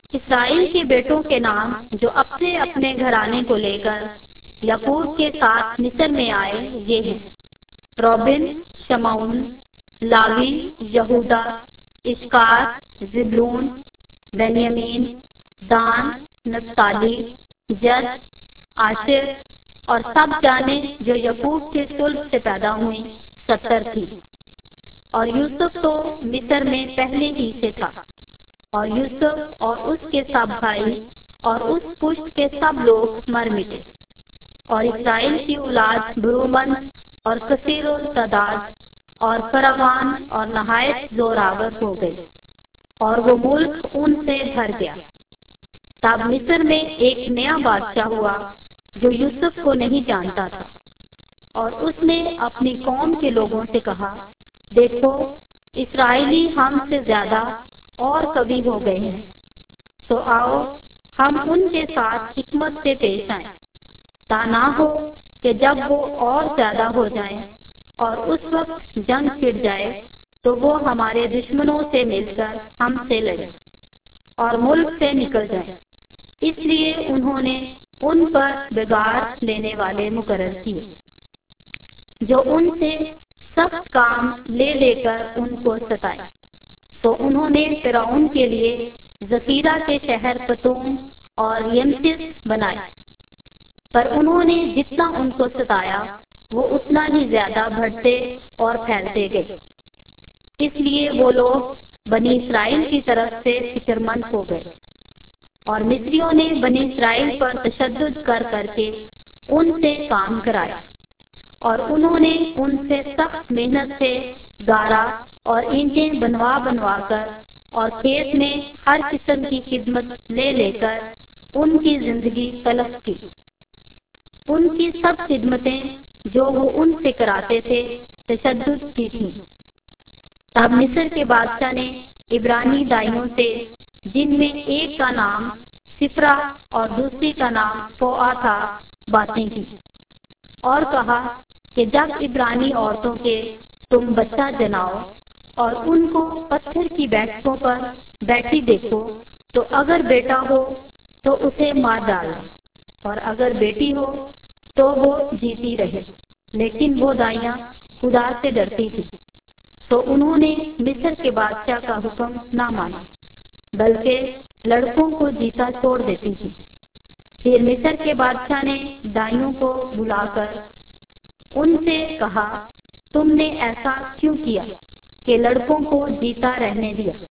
اسرائیل کے بیٹوں کے نام جو اپنے اپنے گھرانے کو لے کر یعقوب کے ساتھ مصر میں آئے یہ ہیں: روبن، شمعون، لاوی، یہودا، اسکار، زبلون، بنیامین، دان، نفتالی، جد، آشر، اور سب جانے جو یعقوب کے صلب سے پیدا ہوئیں 70 تھی۔ اور یوسف تو مصر میں پہلے ہی سے تھا، اور یوسف اور اس کے سب بھائی اور اس پشت کے سب لوگ مر مٹے، اور اسرائیل کی اولاد برومند اور کثیر التعداد اور فراوان اور نہایت زوراور ہو گئی، اور وہ ملک ان سے بھر گیا۔ تب مصر میں ایک نیا بادشاہ ہوا جو یوسف کو نہیں جانتا تھا، اور اس نے اپنی قوم کے لوگوں سے کہا، دیکھو، اسرائیلی ہم سے زیادہ اور قوی ہو گئے ہیں، سو آؤ ہم ان کے ساتھ حکمت سے پیش آئیں، تا نہ ہو کہ جب وہ اور زیادہ ہو جائیں اور اس وقت جنگ چھڑ جائے تو وہ ہمارے دشمنوں سے مل کر ہم سے لڑیں اور ملک سے نکل جائیں۔ اس لیے انہوں نے ان پر بگاڑ لینے والے مقرر کیے، جو ان سے سخت کام لے لے کر ان کو ستائے۔ تو انہوں نے فرعون کے لیے ذخیرہ کے شہر پتون اور یمسس بنائے، پر انہوں نے جتنا ان کو ستایا وہ اتنا ہی زیادہ بڑھتے اور پھیلتے گئے۔ اس لیے وہ لوگ بنی اسرائیل کی طرف سے فکر مند ہو گئے، اور مصریوں نے بنی اسرائیل پر تشدد کر کر کے ان سے کام کرایا، اور انہوں نے ان سے سخت محنت سے گارا اور اینٹیں بنوا بنوا کر اور کھیت میں ہر قسم کی خدمت لے لے کر ان کی زندگی تلف کی۔ ان کی سب خدمتیں جو وہ ان سے کراتے تھے تشدد کی تھیں۔ تب مصر کے بادشاہ نے عبرانی دائیوں سے، جن میں ایک کا نام سفرا اور دوسری کا نام فوآ تھا، باتیں کی اور کہا کہ جب عبرانی عورتوں کے تم بچہ جناؤ اور ان کو پتھر کی بیٹھکوں پر بیٹھی دیکھو تو اگر بیٹا ہو تو اسے مار ڈالنا، اور اگر بیٹی ہو تو وہ جیتی رہے۔ لیکن وہ دائیاں خدا سے ڈرتی تھی، تو انہوں نے مصر کے بادشاہ کا حکم نہ مانا، بلکہ لڑکوں کو جیتا چھوڑ دیتی تھی۔ پھر مصر کے بادشاہ نے دائیوں کو بلا کر ان سے کہا، تم نے ایسا کیوں کیا کہ لڑکوں کو جیتا رہنے دیا؟